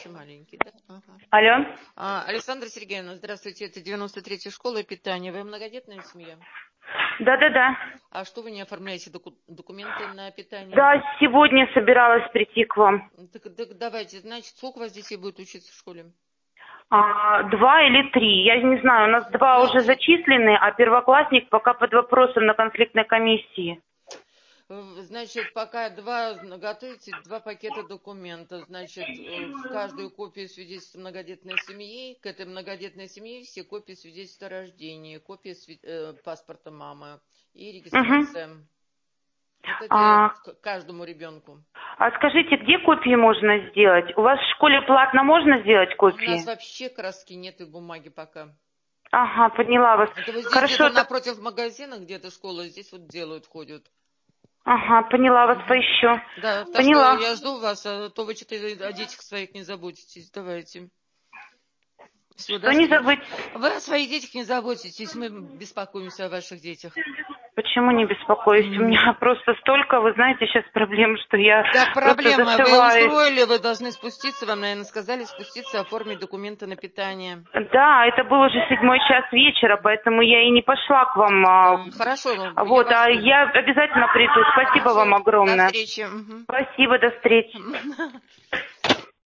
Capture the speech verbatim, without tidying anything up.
еще маленький, да? Ага. Алло. А, Александра Сергеевна, здравствуйте, это девяносто третья школа питания. Вы многодетная семья? Да-да-да. А что вы не оформляете доку- документы на питание? Да, сегодня собиралась прийти к вам. Так, так давайте, значит, сколько у вас детей будет учиться в школе? А, два или три. Я не знаю, у нас два Значит, уже зачислены, а первоклассник пока под вопросом на конфликтной комиссии. Значит, пока два, готовите два пакета документов. Значит, в каждую копию свидетельства многодетной семьи, к этой многодетной семье все копии свидетельства о рождении, копия сви- э, паспорта мамы и регистрация. Угу. Вот эти А, к каждому ребенку. а скажите, где копии можно сделать? У вас в школе платно можно сделать У нас копии? вообще краски нет и бумаги пока. Ага, поняла вас. Это вот здесь Хорошо, где-то так... напротив магазина, где-то школа, здесь вот делают, ходят. Ага, поняла вас, Угу. поищу. Да, так что Поняла. я жду вас, а то вы что-то о детях своих не заботитесь. Давайте. Всего Что до не встречи. забыть? Вы о своих детях не заботитесь, мы беспокоимся о ваших детях. Почему не беспокоюсь? У меня просто столько, вы знаете, сейчас проблем, что я Так, просто проблема. Вы зашиваюсь. устроили, вы должны спуститься, вам, наверное, сказали спуститься, оформить документы на питание. Да, это был уже седьмой час вечера, поэтому я и не пошла к вам. а, Да, хорошо, я Вот, вас а жду. я обязательно приду. Спасибо Хорошо, вам до огромное. встречи. Мгм. Спасибо, до встречи.